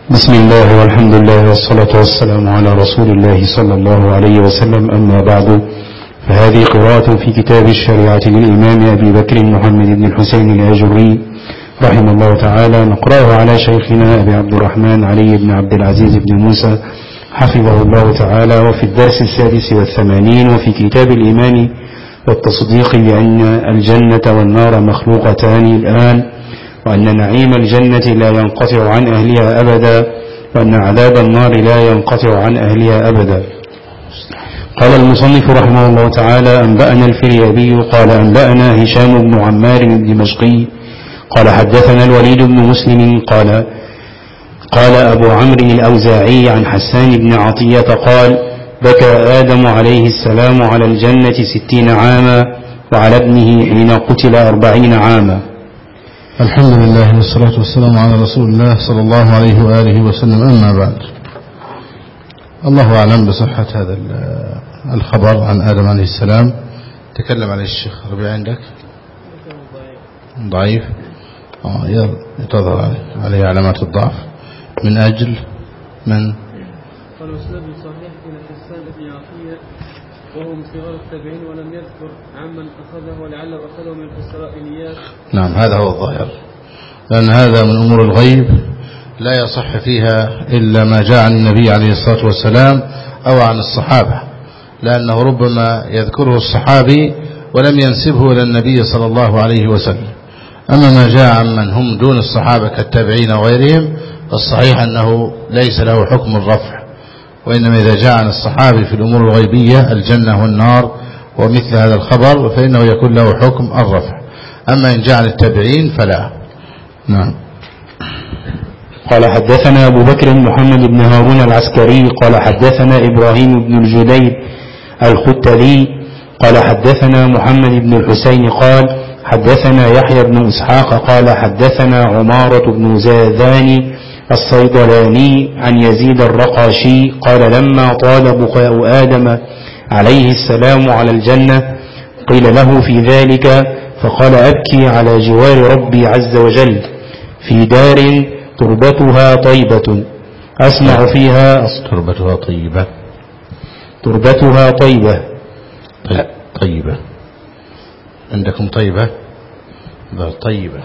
بسم الله والحمد لله والصلاة والسلام على رسول الله صلى الله عليه وسلم. أما بعد، فهذه قراءة في كتاب الشريعة للإمام أبي بكر محمد بن الحسين الآجري رحمه الله تعالى، نقرأه على شيخنا أبي عبد الرحمن علي بن عبد العزيز بن موسى حفظه الله تعالى، وفي الدرس 86 وفي كتاب الإيمان والتصديق بأن الجنة والنار مخلوقتان الآن، وأن نعيم الجنة لا ينقطع عن أهلها أبدا، وأن عذاب النار لا ينقطع عن أهلها أبدا. قال المصنف رحمه الله تعالى: أنبأنا الفريابي قال أنبأنا هشام بن عمار الدمشقي قال حدثنا الوليد بن مسلم قال أبو عمرو الأوزاعي عن حسان بن عطية قال: بكى آدم عليه السلام على الجنة 60 عاما، وعلى ابنه حين قتل 40 عاما. الحمد لله والصلاة والسلام على رسول الله صلى الله عليه وآله وسلم. أما بعد، الله أعلم بصحة هذا الخبر عن آدم عليه السلام. تكلم عليه الشيخ ربيع عندك ضعيف، تظهر عليه علامات الضعف من أجل من قال مسند صحيح إلى حسان بن عطية وهو من صغار التابعين، ولم يذكر عمن أخذه ولعله أخذه من الإسرائيليات. نعم، هذا هو الظاهر، لأن هذا من أمور الغيب لا يصح فيها إلا ما جاء عن النبي عليه الصلاة والسلام أو عن الصحابة، لأنه ربما يذكره الصحابي ولم ينسبه إلى النبي صلى الله عليه وسلم. أما ما جاء عن من هم دون الصحابة كالتابعين وغيرهم فالصحيح أنه ليس له حكم الرفع، وإنما إذا جاء عن الصحابي في الأمور الغيبية الجنة والنار ومثل هذا الخبر فإنه يكون له حكم الرفع. أما إن جاء عن التابعين فلا. نعم. قال حدثنا أبو بكر محمد بن هارون العسكري قال حدثنا إبراهيم بن الجديد الختلي قال حدثنا محمد بن الحسين قال حدثنا يحيى بن إسحاق قال حدثنا عمارة بن زاذان الصيدلاني عن يزيد الرقاشي قال لما طال بقاء آدم عليه السلام على الجنة قيل له في ذلك فقال أبكي على جوار ربي عز وجل في دار تربتها طيبة أسمع فيها تربتها طيبة طيبة عندكم طيبة طيبة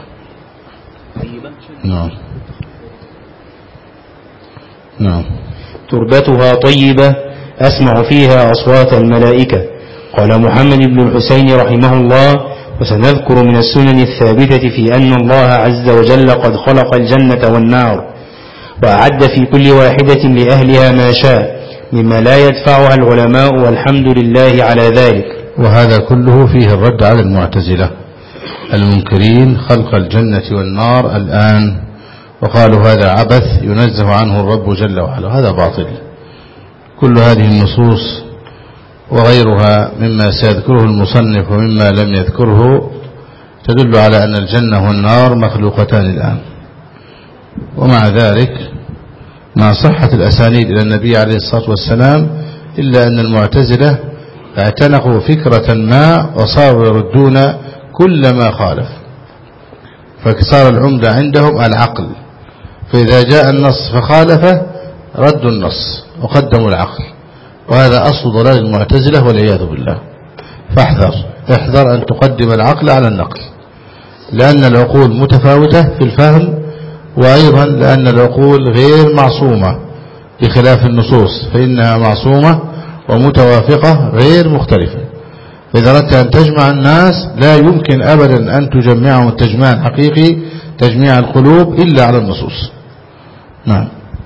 نعم تربتها طيبة أسمع فيها أصوات الملائكة. قال محمد بن الحسين رحمه الله: وسنذكر من السنن الثابتة في أن الله عز وجل قد خلق الجنة والنار وأعد في كل واحدة لأهلها ما شاء مما لا يدفعها العلماء، والحمد لله على ذلك. وهذا كله فيه الرد على المعتزلة المنكرين خلق الجنة والنار الآن، وقالوا هذا عبث ينزه عنه الرب جل وعلا. هذا باطل. كل هذه النصوص وغيرها مما سيذكره المصنف ومما لم يذكره تدل على أن الجنة والنار مخلوقتان الآن. ومع ذلك مع صحة الأسانيد إلى النبي عليه الصلاة والسلام إلا أن المعتزلة اعتنقوا فكرة ما وصاروا يردون كل ما خالف، فصار العمدة عندهم العقل، فإذا جاء النص فخالفه ردوا النص وقدموا العقل، وهذا أصل ضلال المعتزلة والعياذ بالله. احذر أن تقدم العقل على النقل، لأن العقول متفاوتة في الفهم، وأيضا لأن العقول غير معصومة بخلاف النصوص فإنها معصومة ومتوافقة غير مختلفة. فإذا أردت أن تجمع الناس لا يمكن أبدا أن تجمعهم تجميعا حقيقي تجميع القلوب إلا على النصوص. نعم.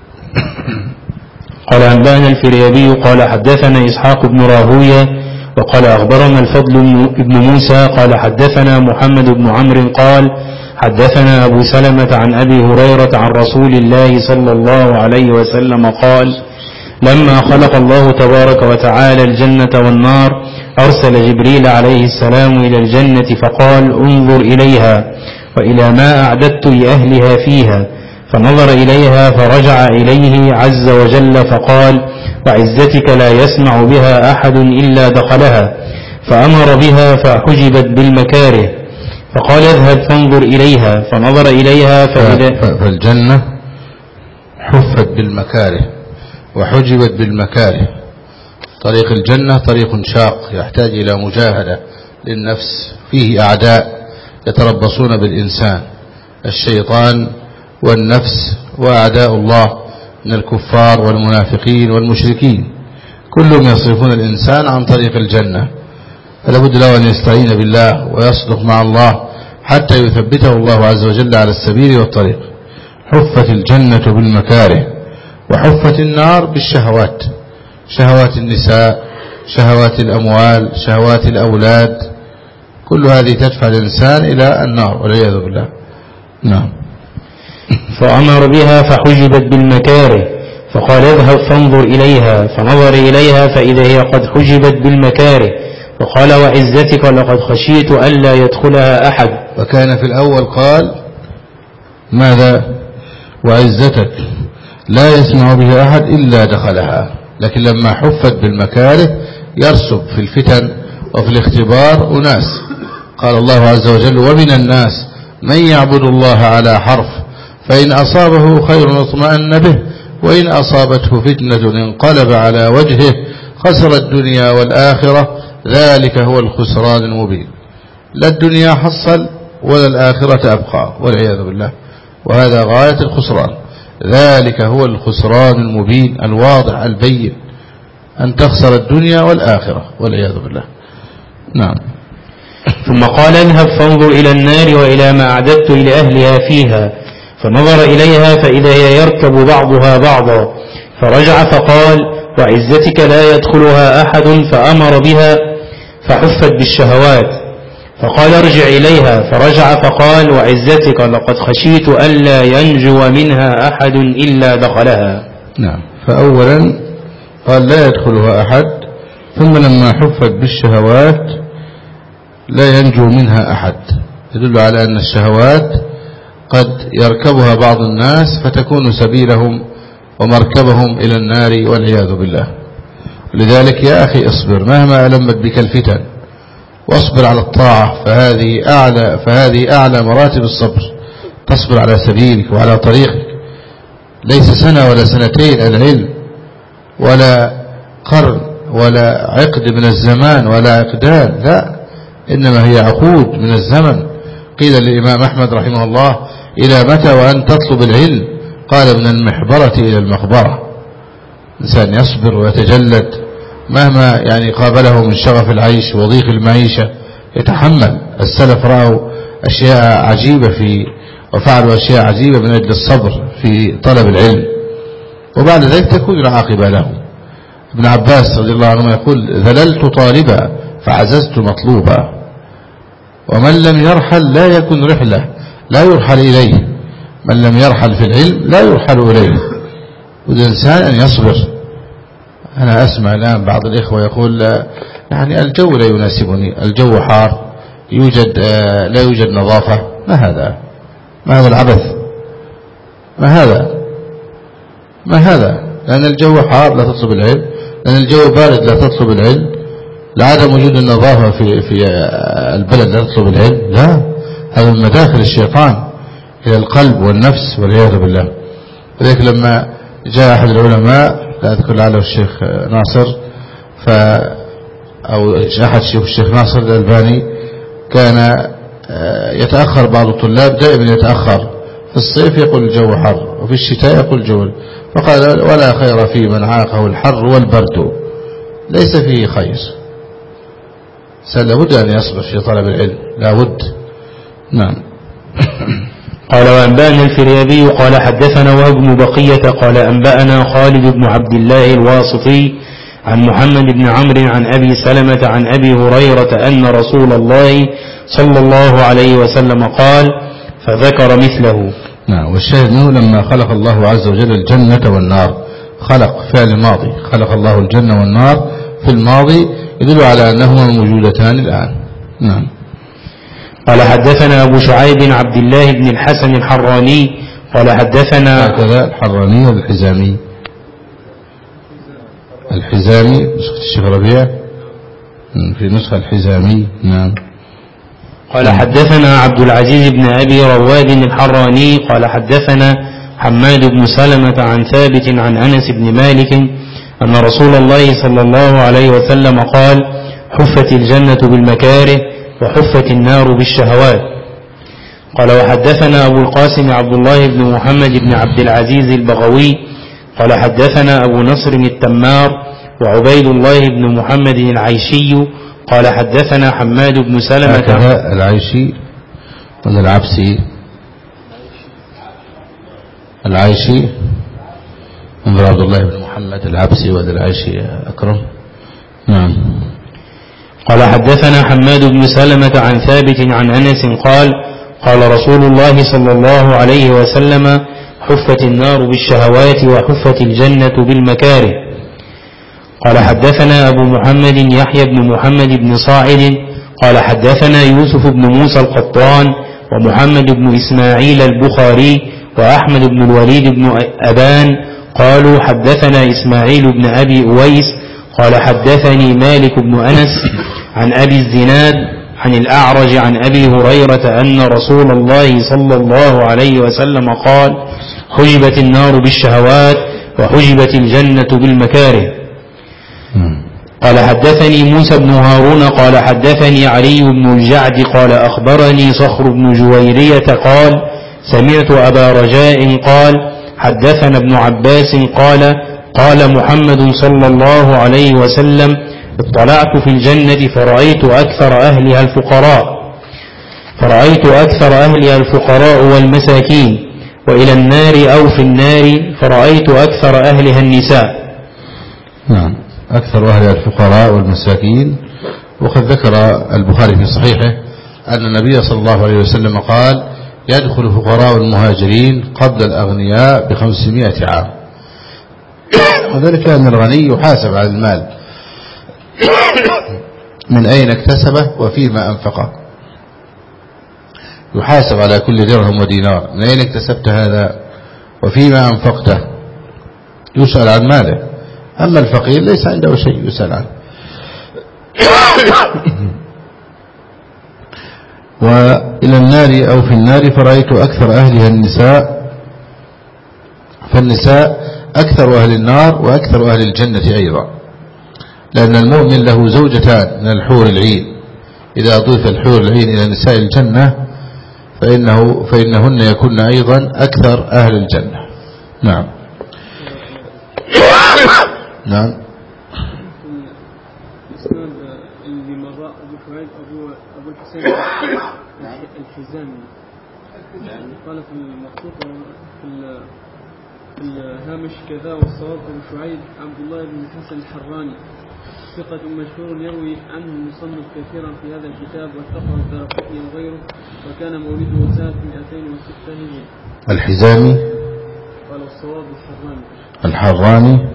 قال أنبأنا الفريابي قال حدثنا إسحاق بن راهوية وقال أخبرنا الفضل بن موسى قال حدثنا محمد بن عمرو قال حدثنا أبو سلمة عن أبي هريرة عن رسول الله صلى الله عليه وسلم قال: لما خلق الله تبارك وتعالى الجنة والنار أرسل جبريل عليه السلام إلى الجنة فقال: انظر إليها وإلى ما أعددت لأهلها فيها، فنظر إليها فرجع إليه عز وجل فقال: وعزتك لا يسمع بها أحد إلا دخلها، فأمر بها فحجبت بالمكاره، فقال: اذهب فانظر إليها، فنظر إليها فالجنة بالمكاره وحجبت بالمكاره. طريق الجنة طريق شاق يحتاج إلى مجاهدة للنفس، فيه أعداء يتربصون بالإنسان، الشيطان والنفس وأعداء الله من الكفار والمنافقين والمشركين، كلهم يصرفون الإنسان عن طريق الجنة، فلا بد له أن يستعين بالله ويصدق مع الله حتى يثبته الله عز وجل على السبيل والطريق. حفت الجنة بالمكاره وحفت النار بالشهوات، شهوات النساء، شهوات الأموال، شهوات الأولاد، كل هذه تدفع الإنسان إلى النار والعياذ بالله. نعم. فأمر بها فحجبت بالمكاره، فقال اذهب فانظر إليها، فنظر إليها فإذا هي قد حجبت بالمكاره، فقال وعزتك لقد خشيت ألا يدخلها أحد. وكان في الأول قال ماذا؟ وعزتك لا يسمع بها أحد إلا دخلها، لكن لما حفت بالمكاره يرسب في الفتن وفي الاختبار أناس. قال الله عز وجل ومن الناس من يعبد الله على حرف فإن أصابه خير اطمأن به وإن أصابته فتنة انقلب على وجهه خسر الدنيا والآخرة ذلك هو الخسران المبين. لا الدنيا حصل ولا الآخرة أبقى والعياذ بالله، وهذا غاية الخسران. ذلك هو الخسران المبين الواضح البين، أن تخسر الدنيا والآخرة والعياذ بالله. نعم. ثم قال اذهب فانظر إلى النار وإلى ما أعددت لأهلها فيها، فنظر إليها فإذا هي يركب بعضها بعضا، فرجع فقال وعزتك لا يدخلها أحد، فأمر بها فحفت بالشهوات، فقال ارجع إليها، فرجع فقال وعزتك لقد خشيت ألا ينجو منها أحد إلا دخلها. نعم. فأولا قال لا يدخلها أحد، ثم لما حفت بالشهوات لا ينجو منها أحد، يدل على أن الشهوات قد يركبها بعض الناس فتكون سبيلهم ومركبهم إلى النار والعياذ بالله. لذلك يا أخي اصبر مهما ألمت بك الفتن، واصبر على الطاعة، فهذه أعلى مراتب الصبر. تصبر على سبيلك وعلى طريقك، ليس سنة ولا سنتين العلم، ولا قرن ولا عقد من الزمان ولا عقدان، لا، إنما هي عقود من الزمن. قيل للإمام أحمد رحمه الله إلى متى وأن تطلب العلم؟ قال من المحبرة إلى المقبرة. إنسان يصبر ويتجلد مهما قابله من شغف العيش وضيق المعيشة، يتحمل. السلف رأوا أشياء عجيبة وفعلوا أشياء عجيبة من أجل الصبر في طلب العلم، وبعد ذلك تكون العاقبة له. ابن عباس رضي الله عنه يقول ذللت طالبا فعززت مطلوبا، ومن لم يرحل لا يكن رحلة، لا يرحل إليه. من لم يرحل في العلم لا يرحل إليه. والإنسان أن يصبر. أنا أسمع الآن بعض الإخوة يقول الجو لا يناسبني، الجو حار، لا يوجد نظافة. ما هذا العبث؟ ما هذا؟ لأن الجو حار لا تطلب العلم، لأن الجو بارد لا تطلب العلم، لعدم وجود النظافة في البلد لا تطلب العلم. لا، هذا من مداخل الشيطان إلى القلب والنفس والعياذ بالله. ولذلك لما جاء أحد العلماء، لا أذكر لعله الشيخ ناصر أو أحد الشيخ ناصر الألباني، كان يتأخر بعض الطلاب، دائما يتأخر. في الصيف يقول الجو حر، وفي الشتاء يقول الجو، فقال ولا خير في من عاقه الحر والبرد، ليس فيه خير. لابد أن يصبر في طلب العلم، لابد. نعم. قال وأنبأنا الفريابي قال حدثنا وهب بن بقية قال أنبأنا خالد بن عبد الله الواسطي عن محمد بن عمرو عن أبي سلمة عن أبي هريرة أن رسول الله صلى الله عليه وسلم قال، فذكر مثله. نعم. والشاهد منه لما خلق الله عز وجل الجنة والنار، خلق فعل ماضي، خلق الله الجنة والنار في الماضي، يدل على أنهما موجودتان الآن. نعم. قال حدثنا أبو شعيب عبد الله بن الحسن الحراني قال حدثنا هكذا الحراني والحزامي. الحزامي نسخة الشيخ ربيع، في نسخة الحزامي. نعم. قال حدثنا عبد العزيز بن أبي رواد الحراني قال حدثنا حماد بن سلمة عن ثابت عن أنس بن مالك أن رسول الله صلى الله عليه وسلم قال: حفت الجنة بالمكاره وحفت النار بالشهوات. قال: وحدثنا أبو القاسم عبد الله بن محمد بن عبد العزيز البغوي قال: حدثنا أبو نصر التمار وعبيد الله بن محمد العيشي قال: حدثنا حماد بن سلمة. هكذا العيشي ولا العبسي؟ العيشي. انظر عبد الله بن محمد العبسي ولا العيشي أكرم؟ نعم. قال: حدثنا حماد بن سلمة عن ثابت عن أنس قال: قال رسول الله صلى الله عليه وسلم: حفت النار بالشهوات وحفت الجنة بالمكاره. قال: حدثنا أبو محمد يحيى بن محمد بن صاعد قال: حدثنا يوسف بن موسى القطان ومحمد بن إسماعيل البخاري وأحمد بن الوليد بن أبان قالوا: حدثنا إسماعيل بن أبي أويس قال: حدثني مالك بن أنس عن أبي الزناد عن الأعرج عن أبي هريرة أن رسول الله صلى الله عليه وسلم قال: حجبت النار بالشهوات وحجبت الجنة بالمكاره. قال: حدثني موسى بن هارون قال: حدثني علي بن الجعد قال: أخبرني صخر بن جويرية قال: سمعت أبا رجاء قال: حدثنا ابن عباس قال: قال محمد صلى الله عليه وسلم: اطلعت في الجنة فرأيت أكثر أهلها الفقراء والمساكين، وإلى النار أو في النار فرأيت أكثر أهلها النساء. نعم، أكثر أهلها الفقراء والمساكين. وقد ذكر البخاري في صحيحه أن النبي صلى الله عليه وسلم قال: يدخل فقراء المهاجرين قبل الأغنياء ب500 عام. وذلك أن الغني يحاسب على المال من أين اكتسبه وفيما أنفقه، يحاسب على كل درهم ودينار من أين اكتسبت هذا وفيما أنفقته، يسأل عن ماله. أما الفقير ليس عنده شيء يسأل عنه. وإلى النار أو في النار فرأيت أكثر أهلها النساء، فالنساء أكثر أهل النار وأكثر أهل الجنة أيضا، لأن المؤمن له زوجتان من الحور العين، إذا أضيف الحور العين إلى نساء الجنة فإنهن يكون أيضا أكثر أهل الجنة. نعم. نعم. الإسناد اللي مضى أبو شعيب أبو الحسين الحزامي قال في المخطوط في الهامش كذا، والصواب أبو شعيب عبد الله بن الحسن الحراني ثقة مشهور يروي عنه المصنف كثيرا في هذا الكتاب، واتقى الدارقطني وغيره، وكان مولده سنة 206 هجري. الحزامي قال الصواب الحراني.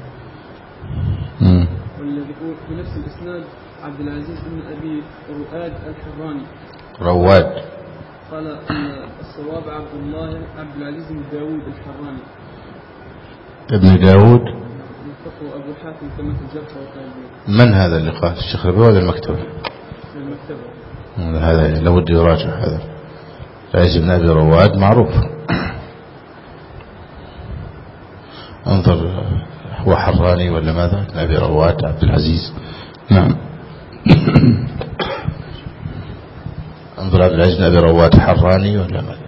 والذي في نفس الإسناد عبد العزيز بن أبي رؤاد الحراني رواد. قال الصواب عبد العزيز بن داود الحراني ابن داود. يتقوا أبو حاتم كما في الجرح والتعديل. من هذا اللي قال؟ الشيخ ربيع ولا المكتبة؟ هذا لابد يراجع. هذا العزيز بن أبي رواد معروف. انظر هو حراني ولا ماذا؟ بن أبي رواد عبد العزيز. نعم. انظر عبد العزيز بن أبي رواد حراني ولا ماذا؟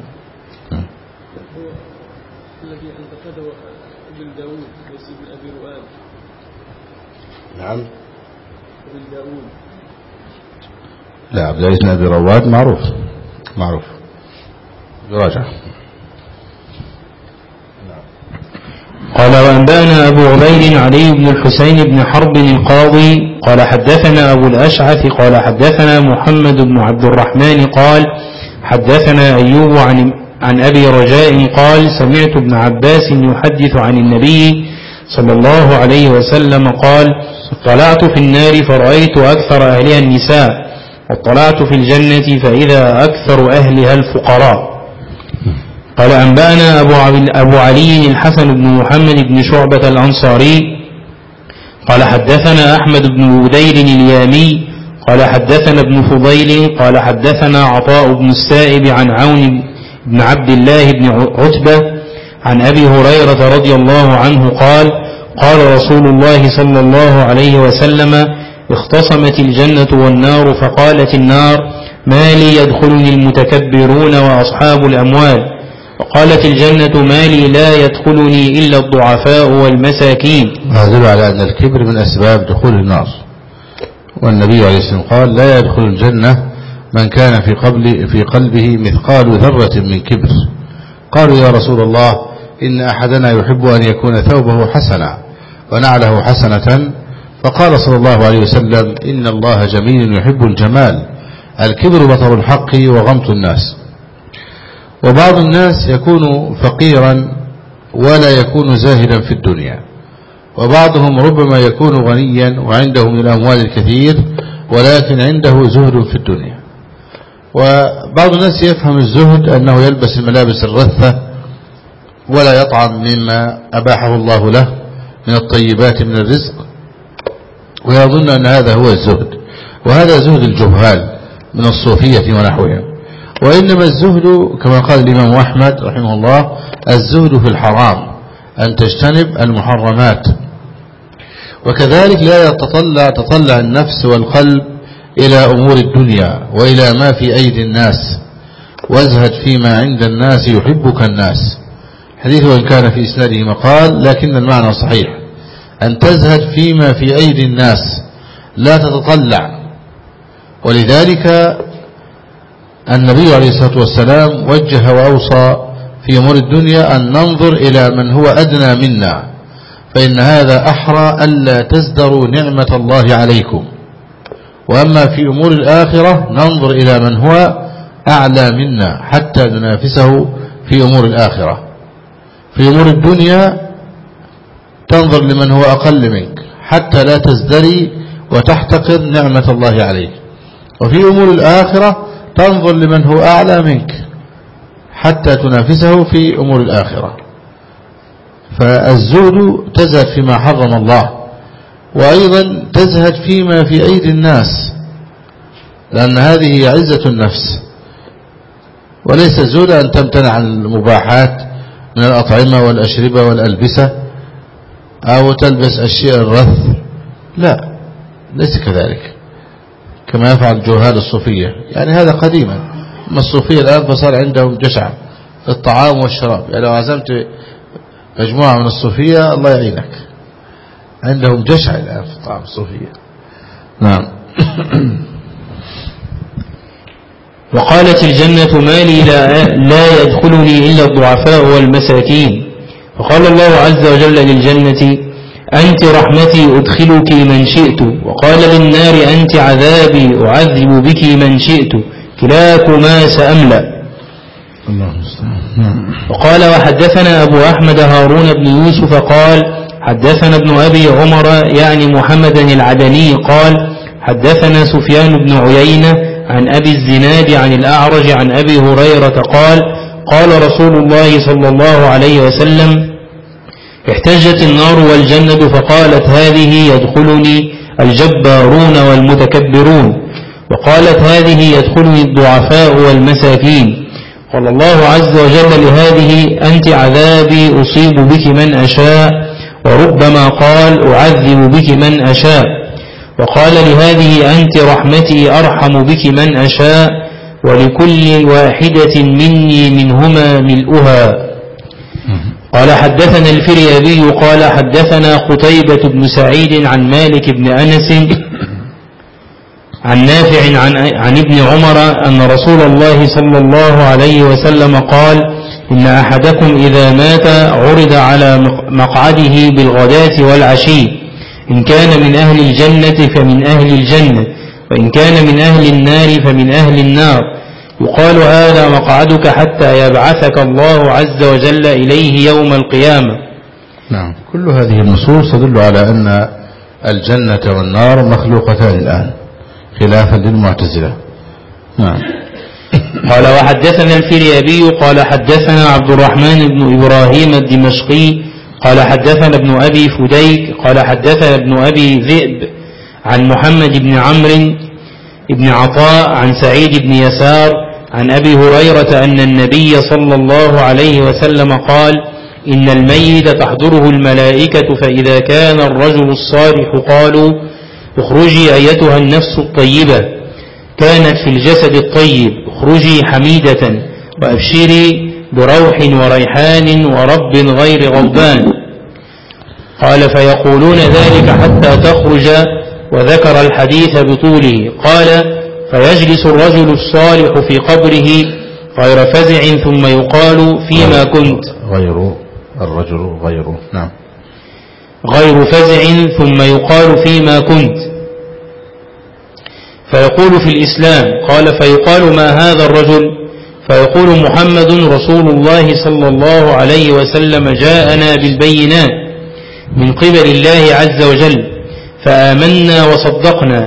الذي انتقده ابن داود ليس ابن أبي رؤاد. نعم. ابن داود. لا، عبد العزيز بن أبي رواد معروف يراجع. قال: وأنبأنا أبو عبيد علي بن الحسين بن حرب القاضي قال: حدثنا أبو الأشعث قال: حدثنا محمد بن عبد الرحمن قال: حدثنا أيوب عن أبي رجاء قال: سمعت ابن عباس يحدث عن النبي صلى الله عليه وسلم قال: اطلعت في النار فرأيت أكثر أهلها النساء، واطلعت في الجنة فإذا أكثر أهلها الفقراء. قال: أنبأنا أبو علي الحسن بن محمد بن شعبة الأنصاري قال: حدثنا أحمد بن بدير اليامي قال: حدثنا ابن فضيل قال: حدثنا عطاء بن السائب عن عون بن عبد الله بن عتبة عن أبي هريرة رضي الله عنه قال قال رسول الله صلى الله عليه وسلم اختصمت الجنة والنار فقالت النار ما لي يدخلني المتكبرون وأصحاب الأموال وقالت الجنة ما لي لا يدخلني إلا الضعفاء والمساكين. هذا يدل على أن الكبر من أسباب دخول النار، والنبي عليه الصلاة والسلام قال لا يدخل الجنة من كان في قلبه مثقال ذرة من كبر. قالوا يا رسول الله إن أحدنا يحب أن يكون ثوبه حسنا ونعله حسنة، فقال صلى الله عليه وسلم إن الله جميل يحب الجمال، الكبر بطر الحق وغمط الناس. وبعض الناس يكون فقيرا ولا يكون زاهدا في الدنيا، وبعضهم ربما يكون غنيا وعنده من الأموال الكثير ولكن عنده زهد في الدنيا. وبعض الناس يفهم الزهد أنه يلبس الملابس الرثة ولا يطعم مما أباحه الله له من الطيبات من الرزق، ويظن أن هذا هو الزهد، وهذا زهد الجهال من الصوفية ونحوهم. وإنما الزهد كما قال الإمام أحمد رحمه الله الزهد في الحرام، أن تجتنب المحرمات. وكذلك لا تطلع النفس والقلب إلى أمور الدنيا وإلى ما في أيدي الناس، وازهد فيما عند الناس يحبك الناس. حديث وإن كان في إسناده مقال لكن المعنى صحيح، أن تزهد فيما في أيدي الناس لا تتطلع. ولذلك النبي عليه الصلاة والسلام وجه وأوصى في أمور الدنيا أن ننظر إلى من هو أدنى منا، فإن هذا أحرى ألا تزدروا نعمة الله عليكم. وأما في أمور الآخرة ننظر إلى من هو أعلى منا حتى ننافسه في أمور الآخرة. في أمور الدنيا تنظر لمن هو أقل منك حتى لا تزدري وتحتقر نعمة الله عليك، وفي أمور الآخرة تنظر لمن هو أعلى منك حتى تنافسه في أمور الآخرة. فالزهد تزهد فيما حرم الله، وأيضا تزهد فيما في أيدي الناس، لأن هذه عزة النفس. وليس الزهد أن تمتنع عن المباحات من الأطعمة والأشربة والألبسة أو تلبس أشياء الرث، لا، ليس كذلك كما يفعل جهال الصوفية. يعني هذا قديما، أما الصوفية الآن فصار عندهم جشع في الطعام والشراب. يعني لو عزمت مجموعة من الصوفية الله يعينك، عندهم جشع الآن في الطعام الصوفية. نعم. وقالت الجنة ما لي لا يدخلني إلا الضعفاء والمساكين. فقال الله عز وجل للجنة أنت رحمتي أدخلك من شئت، وقال للنار أنت عذابي أعذب بك من شئت، كلاكما سأملأ. وقال وحدثنا أبو أحمد هارون بن يوسف قال حدثنا ابن أبي عمر يعني محمد العدني قال حدثنا سفيان بن عيينة عن أبي الزناد عن الأعرج عن أبي هريرة قال قال رسول الله صلى الله عليه وسلم احتجت النار والجنة فقالت هذه يدخلني الجبارون والمتكبرون، وقالت هذه يدخلني الضعفاء والمساكين. قال الله عز وجل لهذه أنت عذابي أصيب بك من أشاء، وربما قال أعذب بك من أشاء. وقال لهذه أنت رحمتي أرحم بك من أشاء، ولكل واحدة مني منهما ملؤها. قال حدثنا الفريابي قال حدثنا قتيبة بن سعيد عن مالك بن أنس عن نافع عن ابن عمر أن رسول الله صلى الله عليه وسلم قال إن أحدكم إذا مات عرض على مقعده بالغداة والعشي، إن كان من أهل الجنة فمن أهل الجنة، وإن كان من أهل النار فمن أهل النار، يقال هذا مقعدك حتى يبعثك الله عز وجل إليه يوم القيامة. نعم. كل هذه النصوص تدل على أن الجنة والنار مخلوقتان الآن خلافا للمعتزلة. نعم. قال وحدثنا الفريابي قال حدثنا عبد الرحمن بن إبراهيم الدمشقي قال حدثنا ابن أبي فديك قال حدثنا ابن أبي ذئب عن محمد بن عمرو بن عطاء عن سعيد بن يسار عن أبي هريرة أن النبي صلى الله عليه وسلم قال إن الميت تحضره الملائكة فإذا كان الرجل الصالح قالوا اخرجي أيتها النفس الطيبة كانت في الجسد الطيب اخرجي حميدة وأبشري بروح وريحان ورب غير غضبان. قال فيقولون ذلك حتى تخرج وذكر الحديث بطوله. قال فيجلس الرجل الصالح في قبره غير فزع ثم يقال فيما كنت غير فزع ثم يقال فيما كنت فيقول في الإسلام. قال فيقال ما هذا الرجل؟ فيقول محمد رسول الله صلى الله عليه وسلم جاءنا بالبينات من قبل الله عز وجل فآمنا وصدقنا.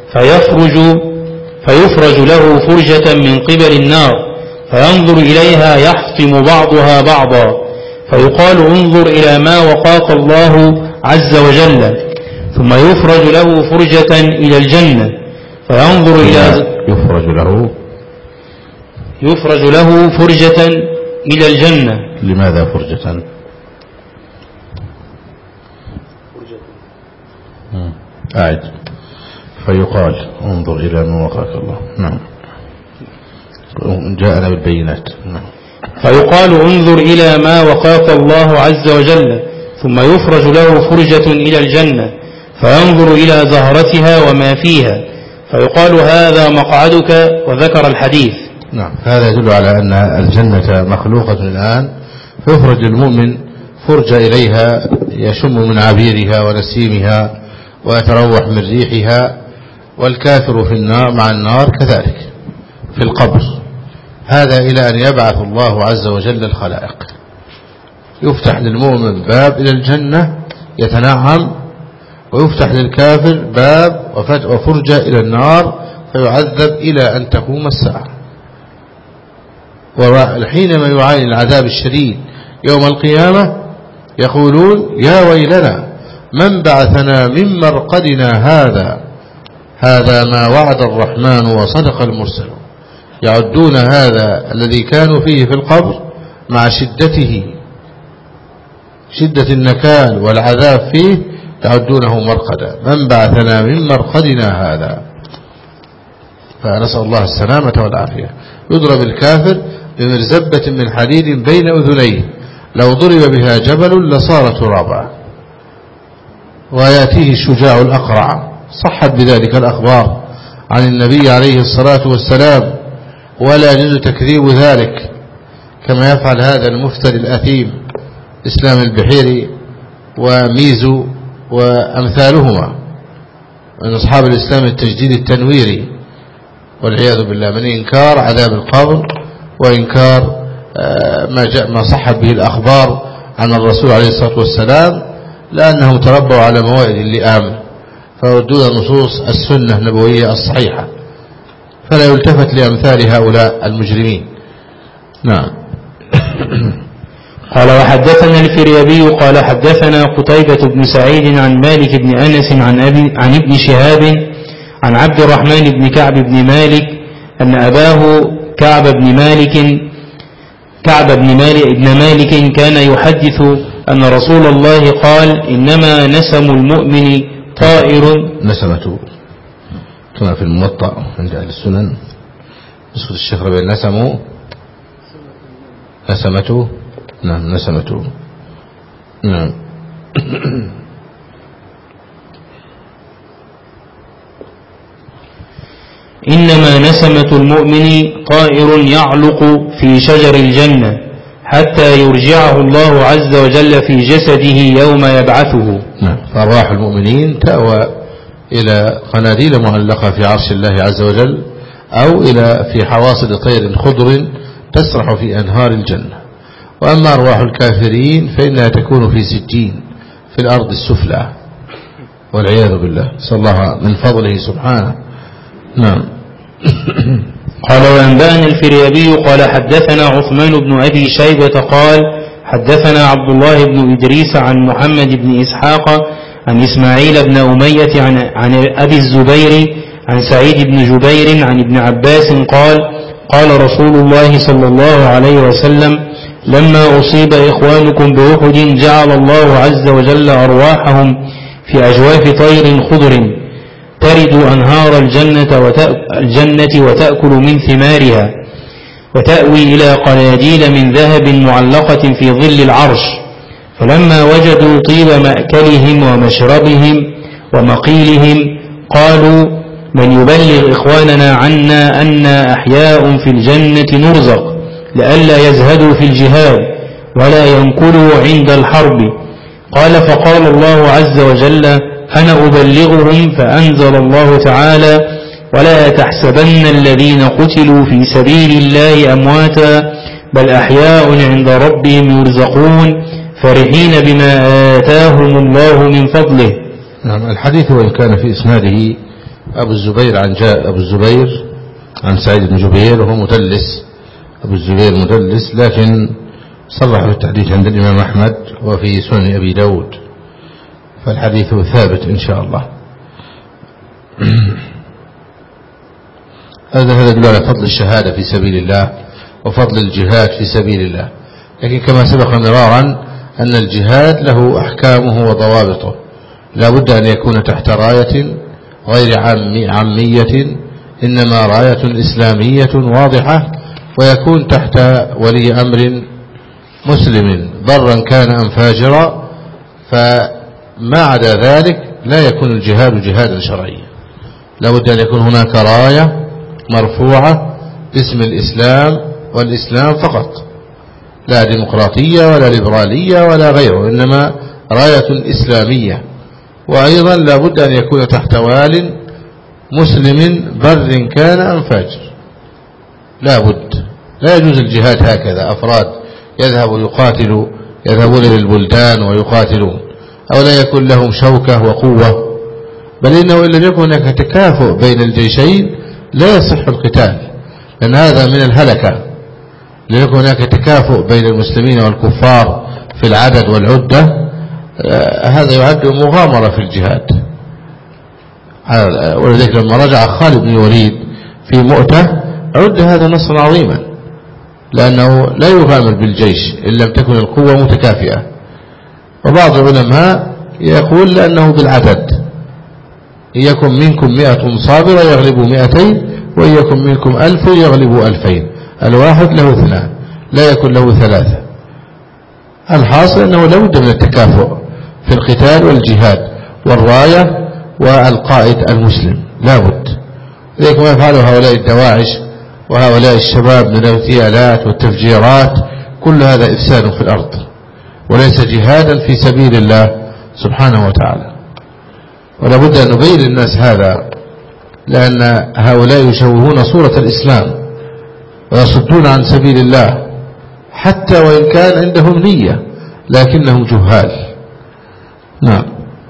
فيفرج له فرجة من قبل النار فينظر إليها يحطم بعضها بعضا فيقال انظر إلى ما وقاك الله عز وجل. ثم يفرج له فرجة إلى الجنة فينظر إلى يفرج له فرجة إلى الجنة. لماذا فرجة؟ أعد. فيقال انظر إلى ما وقاك الله. نعم. جاءنا بالبينات. نعم. فيقال انظر إلى ما وقاك الله عز وجل ثم يفرج له فرجة إلى الجنة فينظر إلى زهرتها وما فيها فيقال هذا مقعدك وذكر الحديث. نعم. هذا يدل على أن الجنة مخلوقة الآن فيخرج المؤمن فرجة إليها يشم من عبيرها ونسيمها ويتروح من ريحها. والكافر في النار مع النار كذلك في القبر. هذا إلى أن يبعث الله عز وجل الخلائق يفتح للمؤمن باب إلى الجنة يتنعم ويفتح للكافر باب وفرجة إلى النار فيعذب إلى أن تقوم الساعة. وحينما يعاني العذاب الشديد يوم القيامة يقولون يا ويلنا من بعثنا من مرقدنا هذا ما وعد الرحمن وصدق المرسل. يعدون هذا الذي كانوا فيه في القبر مع شدة النكال والعذاب فيه يعدونه مرقدا. من بعثنا من مرقدنا هذا. فنسأل الله السلامة والعافية. يضرب الكافر بمرزبة من حديد بين أذنيه لو ضرب بها جبل لصار ترابا. ويأتيه الشجاع الأقرع صحت بذلك الأخبار عن النبي عليه الصلاة والسلام ولا يجوز تكذيب ذلك كما يفعل هذا المفتري الأثيم إسلام البحيري وميزو وأمثالهما من أصحاب الإسلام التجديد التنويري والعياذ بالله من إنكار عذاب القبر وإنكار ما صحت به الأخبار عن الرسول عليه الصلاة والسلام لأنهم تربوا على موائد اللئام فردون نصوص السنة النبوية الصحيحة فلا يلتفت لأمثال هؤلاء المجرمين. نعم. قال وحدثنا الفريابي قال حدثنا قتيبة بن سعيد عن مالك بن أنس عن ابن شهاب عن عبد الرحمن بن كعب بن مالك أن أباه كعب بن مالك كان يحدث أن رسول الله قال إنما نسم المؤمن طائر. نسمته كما في الموطأ عند أهل السنن نسخة الشيخ ربيع نسمته. نعم نسمته. نعم. إنما نسمة المؤمن طائر يعلق في شجر الجنة حتى يرجعه الله عز وجل في جسده يوم يبعثه. نعم. فأرواح المؤمنين تأوى إلى قناديل معلقة في عرش الله عز وجل أو في حواصل طير خضر تسرح في أنهار الجنة. وأما أرواح الكافرين فإنها تكون في سجين في الأرض السفلى والعياذ بالله صلى الله من فضله سبحانه. نعم. قال وأنبأنا الفريابي قال حدثنا عثمان بن أبي شيبة قال حدثنا عبد الله بن إدريس عن محمد بن إسحاق عن إسماعيل بن أمية عن أبي الزبير عن سعيد بن جبير عن ابن عباس قال قال رسول الله صلى الله عليه وسلم لما أصيب إخوانكم بأحد جعل الله عز وجل أرواحهم في أجواف طير خضر ترد أنهار الجنة وتأكل من ثمارها وتأوي إلى قناديل من ذهب معلقة في ظل العرش. فلما وجدوا طيب مأكلهم ومشربهم ومقيلهم قالوا من يبلغ إخواننا عنا أنا أحياء في الجنة نرزق لئلا يزهدوا في الجهاد ولا ينكلوا عند الحرب. قال فقال الله عز وجل أنا أبلغهم فأنزل الله تعالى ولا تحسبن الذين قتلوا في سبيل الله أمواتا بل أحياء عند ربهم يرزقون فرحين بما آتاهم الله من فضله. نعم. الحديث وإن كان في إسناده أبو الزبير عن سعيد بن جبير وهو مدلس، أبو الزبير مدلس، لكن صرح بالتحديث عند الإمام أحمد وفي سنن أبي داود، فالحديث ثابت إن شاء الله. هذا يدل على فضل الشهادة في سبيل الله وفضل الجهاد في سبيل الله. لكن كما سبق مرارا أن الجهاد له أحكامه وضوابطه، لا بد أن يكون تحت راية غير عامية، إنما راية إسلامية واضحة، ويكون تحت ولي أمر مسلم ضرا كان أم فاجرا، فما عدا ذلك لا يكون الجهاد جهادا شرعيا. لا بد أن يكون هناك راية مرفوعة باسم الإسلام والإسلام فقط، لا ديمقراطية ولا ليبرالية ولا غيره، إنما راية إسلامية. وأيضا لا بد أن يكون تحت وال مسلم بر كان أم فاجر، لا بد. لا يجوز الجهاد هكذا أفراد يذهبون للبلدان ويقاتلون، أو لا يكون لهم شوكة وقوة، بل إنه إن لم يكن هناك تكافؤ بين الجيشين لا يصح القتال، لأن هذا من الهلكة. ليكون هناك تكافؤ بين المسلمين والكفار في العدد والعدة، هذا يعد مغامرة في الجهاد. ولذلك لما رجع خالد بن الوليد في مؤتة عد هذا نصرا عظيما، لأنه لا يغامر بالجيش إن لم تكن القوة متكافئة. وبعض العلماء يقول لأنه بالعدد، إن يكن منكم 100 صابرة يغلبوا 200، وإن يكن منكم 1000 يغلبوا 2000. الواحد له 2، لا يكون له 3. الحاصل أنه لا بد من التكافؤ في القتال والجهاد والراية والقائد المسلم، لا بد. لذلك ما يفعله هؤلاء الدواعش وهؤلاء الشباب من الاغتيالات والتفجيرات، كل هذا إفساد في الأرض وليس جهادا في سبيل الله سبحانه وتعالى. ولا بد أن نبين للناس هذا، لأن هؤلاء يشوهون صورة الإسلام ويصدون عن سبيل الله، حتى وإن كان عندهم نية لكنهم جهال. نعم.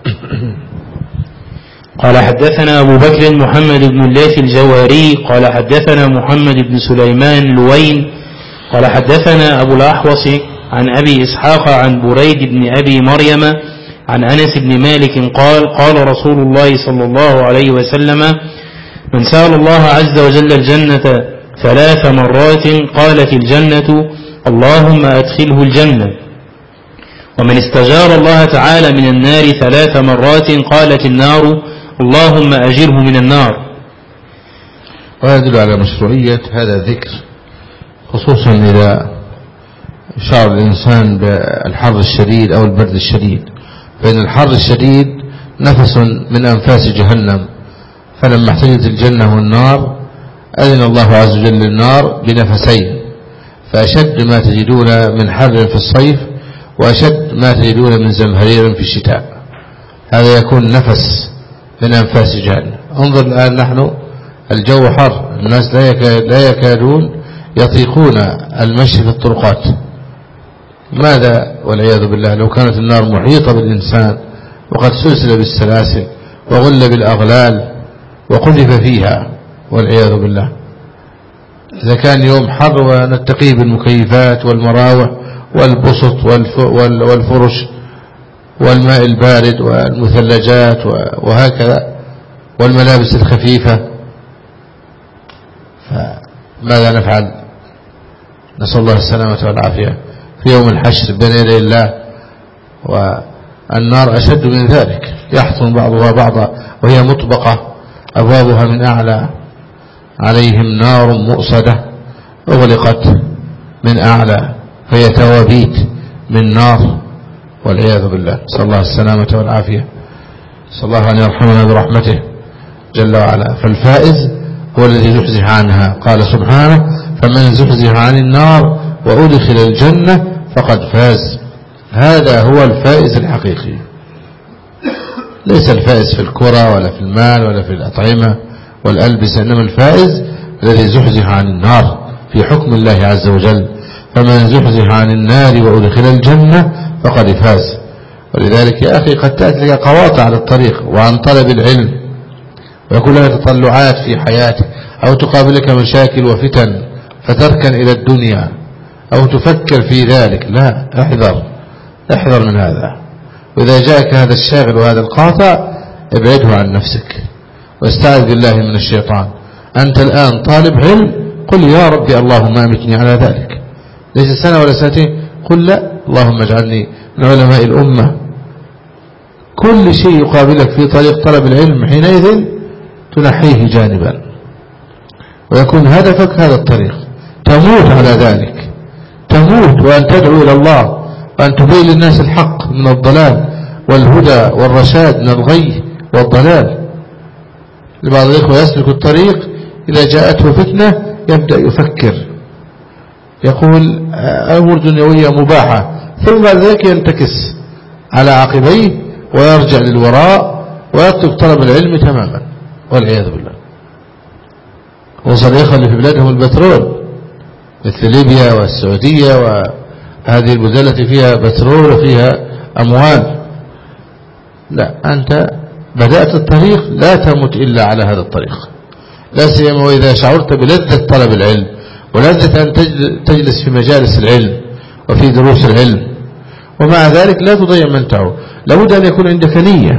قال حدثنا أبو بكر محمد بن الليث الجوهري قال حدثنا محمد بن سليمان لوين قال حدثنا أبو الأحوص عن أبي إسحاق عن بريد بن أبي مريم عن أنس بن مالك قال قال رسول الله صلى الله عليه وسلم من سأل الله عز وجل الجنة 3 مرات قالت الجنة اللهم أدخله الجنة، ومن استجار الله تعالى من النار 3 مرات قالت النار اللهم أجره من النار. وهذا يدل على مشروعية هذا الذكر، خصوصا إذا شعر الإنسان بالحر الشديد أو البرد الشديد، فإن الحر الشديد نفس من أنفاس جهنم، فلما احتجت الجنة والنار أذن الله عز وجل للنار بنفسين، فأشد ما تجدون من حر في الصيف وأشد ما تجدون من زمهرير في الشتاء، هذا يكون نفس من أنفاس جهنم. انظر الآن نحن الجو حر، الناس لا يكادون يطيقون المشي في الطرقات. ماذا والعياذ بالله لو كانت النار محيطة بالإنسان وقد سلسل بالسلاسل وغل بالأغلال وقذف فيها والعياذ بالله. إذا كان يوم حر ونتقي بالمكيفات والمراوح والبسط والفرش والماء البارد والمثلجات وهكذا والملابس الخفيفة، فماذا نفعل؟ نسأل الله السلامة والعافية. في يوم الحشر بين يدي الله، والنار أشد من ذلك، يحطم بعضها بعضا وهي مطبقة أبوابها من أعلى، عليهم نار مؤصدة أغلقت من أعلى، فهي توابيت من نار والعياذ بالله. صلى الله السلامة والعافية، صلى الله أن يرحمنا برحمته جل وعلا. فالفائز هو الذي زحزح عنها، قال سبحانه فمن زحزح عن النار وأدخل الجنة فقد فاز. هذا هو الفائز الحقيقي، ليس الفائز في الكرة ولا في المال ولا في الأطعمة والألبسة، إنما الفائز الذي زحزح عن النار في حكم الله عز وجل. فمن زحزح عن النار وأدخل الجنة فقد فاز. ولذلك يا أخي قد تأتي لك قواطع على الطريق وعن طلب العلم، ويكون لك تطلعات في حياتك، أو تقابلك مشاكل وفتن فتركن إلى الدنيا أو تفكر في ذلك. لا، احذر من هذا. وإذا جاءك هذا الشاغل وهذا القاطع ابعده عن نفسك واستعذ بالله من الشيطان. أنت الآن طالب علم، قل يا ربي اللهم أمتني على ذلك، ليس سنة ولا سنتين، قل لا اللهم اجعلني من علماء الأمة. كل شيء يقابلك في طريق طلب العلم حينئذ تنحيه جانبا، ويكون هدفك هذا الطريق، تموت على ذلك، تموت وأن تدعو إلى الله، وأن تبين للناس الحق من الضلال والهدى والرشاد من الغي والضلال. لبعض الإخوة يسلك الطريق إذا جاءته فتنة يبدأ يفكر، يقول أمور دنيوية مباحة، ثم بعد ذلك ينتكس على عقبيه ويرجع للوراء ويترك طلب العلم تماما والعياذ بالله. وصل الإخوة اللي في بلادهم البترول مثل ليبيا والسعودية وهذه البلدان التي فيها بترول وفيها أموال، لا، أنت بدأت الطريق لا تمت إلا على هذا الطريق، لا سيما وإذا شعرت بلذة طلب العلم ولذة أن تجلس في مجالس العلم وفي دروس العلم، ومع ذلك لا تضيع من تعود. لابد أن يكون عندك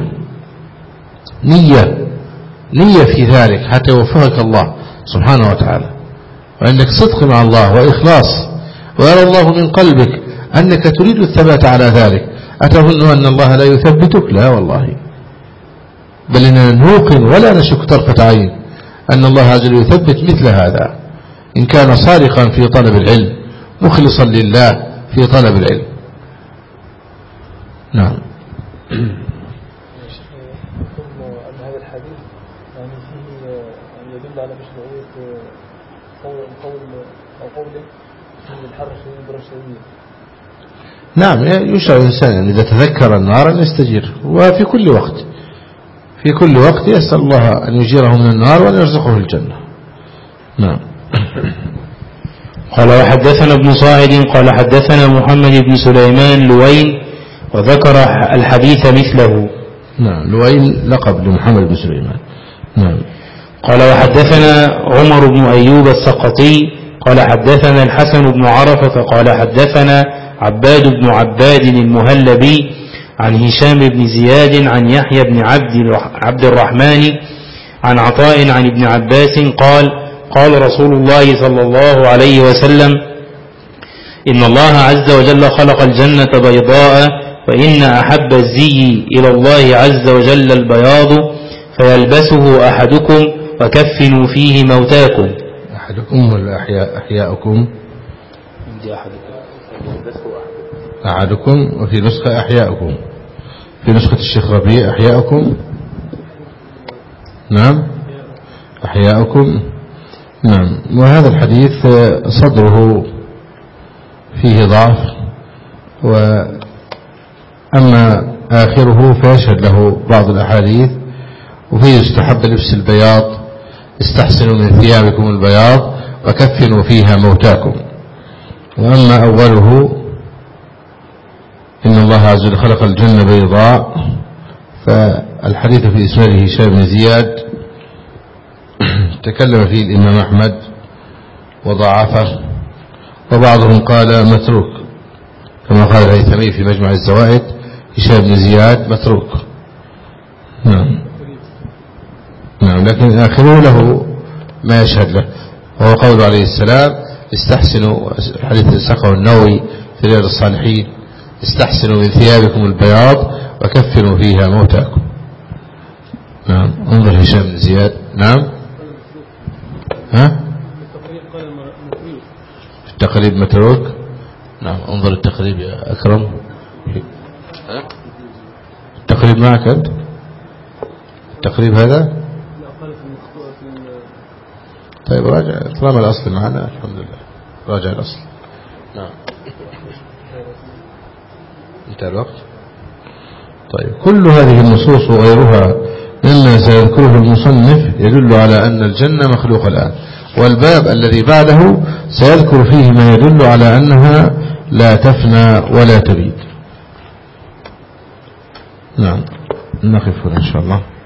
نية في ذلك حتى يوفقك الله سبحانه وتعالى، وعندك صدق مع الله وإخلاص، ويرى الله من قلبك أنك تريد الثبات على ذلك. أتظن أن الله لا يثبتك؟ لا والله، بل إننا نوقن ولا نشك طرفة عين أن الله عز وجل يثبت مثل هذا إن كان صادقا في طلب العلم مخلصا لله في طلب العلم. نعم. هذا الحديث يعني فيه يدل على مشروعية قوله من الحر الشديد بالرشدية. نعم، يشعر الإنسان إذا تذكر النار أن يستجير، وفي كل وقت يسأل الله أن يجيره من النار وأن يرزقه الجنة. نعم. قال وحدثنا ابن صاعد قال حدثنا محمد بن سليمان لوين وذكر الحديث مثله. نعم، لوين لقب لمحمد بن سليمان. نعم. قال وحدثنا عمر بن أيوب السقطي قال حدثنا الحسن بن عرفة قال حدثنا عباد بن عباد المهلبي عن هشام بن زياد عن يحيى بن عبد الرحمن عن عطاء عن ابن عباس قال قال رسول الله صلى الله عليه وسلم إن الله عز وجل خلق الجنة بيضاء، وإن أحب الزي إلى الله عز وجل البياض، فيلبسه أحدكم وكفنوا فيه موتاكم. أحدكم ولا أحياؤكم؟ أحدكم، وفي نسخة أحياؤكم، في نسخة الشيخ ربيع أحياؤكم. نعم، أحياؤكم. نعم. وهذا الحديث صدره فيه ضعف، وأما آخره فيشهد له بعض الأحاديث، وفيه يستحب لبس البياض، استحسنوا من ثيابكم البياض وكفنوا فيها موتاكم. وأما أوله إن الله عز وجل خلق الجنة بيضاء، فالحديث في إسناده هشام بن زياد تكلم فيه الإمام أحمد وضعفه، وبعضهم قال متروك كما قال الهيثمي في مجمع الزوائد، هشام بن زياد متروك. نعم. نعم، لكن آخره له ما يشهد له، وهو قول عليه السلام استحسنوا، حديث ساقه النووي في رياض الصالحين: استحسنوا من ثيابكم البياض وكفنوا فيها موتاكم. نعم. انظر هشام بن زياد. نعم. ها؟ في التقريب متروك. نعم. انظر التقريب يا أكرم. التقريب معك أنت؟ التقريب هذا؟ طيب راجع، طالما الأصل معنا الحمد لله، راجع الأصل. نعم. انتهى الوقت. طيب كل هذه النصوص وغيرها مما سيذكره المصنف يدل على أن الجنة مخلوقة الآن، والباب الذي بعده سيذكر فيه ما يدل على أنها لا تفنى ولا تبيد. نعم. نقف هنا إن شاء الله.